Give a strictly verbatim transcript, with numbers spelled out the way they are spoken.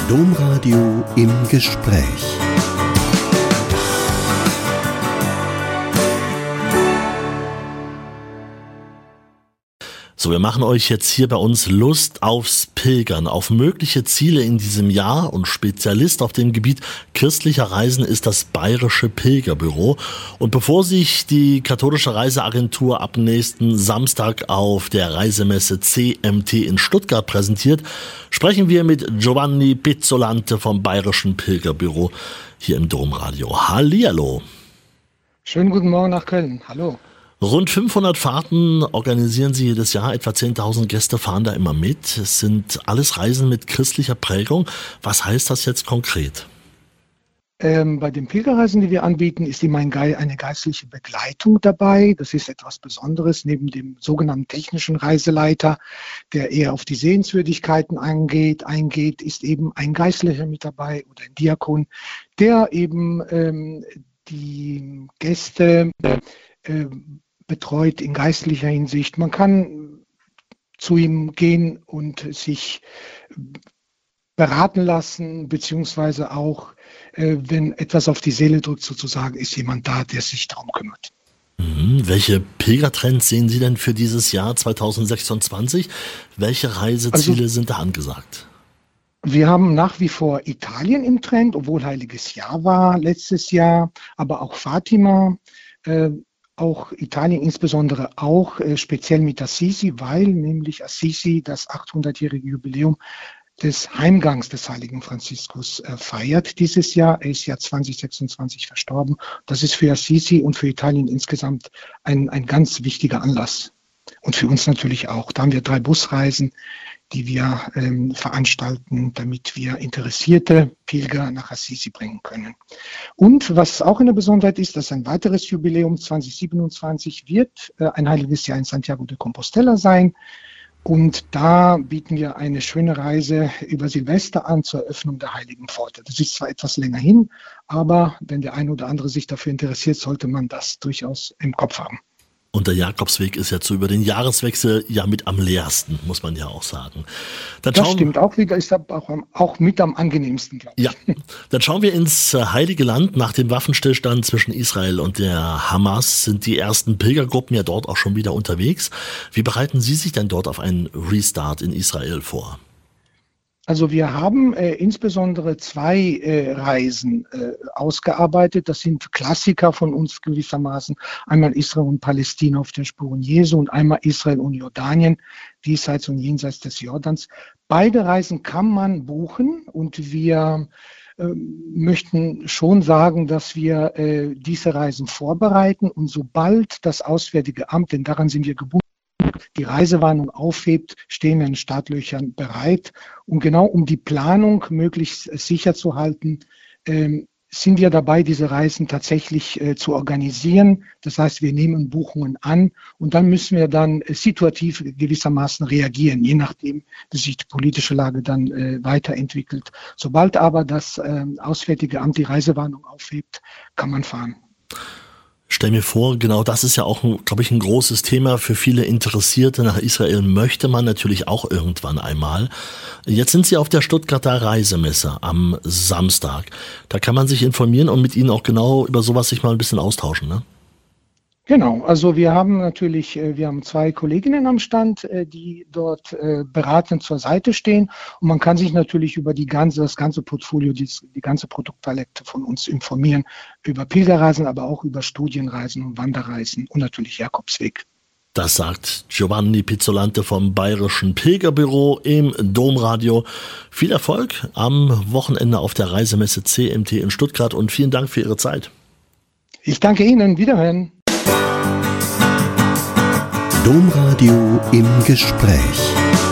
Domradio im Gespräch. So, wir machen euch jetzt hier bei uns Lust aufs Pilgern, auf mögliche Ziele in diesem Jahr, und Spezialist auf dem Gebiet christlicher Reisen ist das Bayerische Pilgerbüro. Und bevor sich die katholische Reiseagentur ab nächsten Samstag auf der Reisemesse C M T in Stuttgart präsentiert, sprechen wir mit Giovanni Pizzolante vom Bayerischen Pilgerbüro hier im Domradio. Hallihallo. Schönen guten Morgen nach Köln. Hallo. Rund fünfhundert Fahrten organisieren Sie jedes Jahr, etwa zehntausend Gäste fahren da immer mit. Es sind alles Reisen mit christlicher Prägung. Was heißt das jetzt konkret? Ähm, bei den Pilgerreisen, die wir anbieten, ist immer ein Ge- eine geistliche Begleitung dabei. Das ist etwas Besonderes. Neben dem sogenannten technischen Reiseleiter, der eher auf die Sehenswürdigkeiten eingeht, eingeht, ist eben ein Geistlicher mit dabei oder ein Diakon, der eben ähm, die Gäste äh, betreut in geistlicher Hinsicht. Man kann zu ihm gehen und sich beraten lassen, beziehungsweise auch, äh, wenn etwas auf die Seele drückt, sozusagen, ist jemand da, der sich darum kümmert. Mhm. Welche Pilgertrends sehen Sie denn für dieses Jahr zwanzig sechsundzwanzig? Welche Reiseziele also, sind da angesagt? Wir haben nach wie vor Italien im Trend, obwohl Heiliges Jahr war letztes Jahr, aber auch Fatima, äh, auch Italien insbesondere auch äh, speziell mit Assisi, weil nämlich Assisi das achthundertjährige Jubiläum des Heimgangs des heiligen Franziskus äh, feiert dieses Jahr. Er ist ja zwanzig sechsundzwanzig verstorben. Das ist für Assisi und für Italien insgesamt ein, ein ganz wichtiger Anlass. Und für uns natürlich auch. Da haben wir drei Busreisen, die wir ähm, veranstalten, damit wir interessierte Pilger nach Assisi bringen können. Und was auch eine Besonderheit ist, dass ein weiteres Jubiläum zwanzig siebenundzwanzig wird äh, ein heiliges Jahr in Santiago de Compostela sein. Und da bieten wir eine schöne Reise über Silvester an zur Eröffnung der Heiligen Pforte. Das ist zwar etwas länger hin, aber wenn der eine oder andere sich dafür interessiert, sollte man das durchaus im Kopf haben. Und der Jakobsweg ist ja zu über den Jahreswechsel ja mit am leersten, muss man ja auch sagen. Dann das stimmt auch wieder, ist aber auch, auch mit am angenehmsten, glaube ich. Ja, dann schauen wir ins Heilige Land. Nach dem Waffenstillstand zwischen Israel und der Hamas sind die ersten Pilgergruppen ja dort auch schon wieder unterwegs. Wie bereiten Sie sich denn dort auf einen Restart in Israel vor? Also wir haben äh, insbesondere zwei äh, Reisen äh, ausgearbeitet. Das sind Klassiker von uns gewissermaßen. Einmal Israel und Palästina auf den Spuren Jesu und einmal Israel und Jordanien, diesseits und jenseits des Jordans. Beide Reisen kann man buchen und wir äh, möchten schon sagen, dass wir äh, diese Reisen vorbereiten und sobald das Auswärtige Amt, denn daran sind wir gebunden, die Reisewarnung aufhebt, stehen wir in Startlöchern bereit. Und genau um die Planung möglichst sicher zu halten, ähm, sind wir dabei, diese Reisen tatsächlich äh, zu organisieren. Das heißt, wir nehmen Buchungen an und dann müssen wir dann äh, situativ gewissermaßen reagieren, je nachdem, wie sich die politische Lage dann äh, weiterentwickelt. Sobald aber das äh, Auswärtige Amt die Reisewarnung aufhebt, kann man fahren. Stell mir vor, genau das ist ja auch, glaube ich, ein großes Thema für viele Interessierte. Nach Israel möchte man natürlich auch irgendwann einmal. Jetzt sind Sie auf der Stuttgarter Reisemesse am Samstag. Da kann man sich informieren und mit Ihnen auch genau über sowas sich mal ein bisschen austauschen, ne? Genau, also wir haben natürlich, wir haben zwei Kolleginnen am Stand, die dort beratend zur Seite stehen und man kann sich natürlich über die ganze, das ganze Portfolio, die, die ganze Produktpalette von uns informieren, über Pilgerreisen, aber auch über Studienreisen und Wanderreisen und natürlich Jakobsweg. Das sagt Giovanni Pizzolante vom Bayerischen Pilgerbüro im Domradio. Viel Erfolg am Wochenende auf der Reisemesse C M T in Stuttgart und vielen Dank für Ihre Zeit. Ich danke Ihnen, wiederhören. Domradio im Gespräch.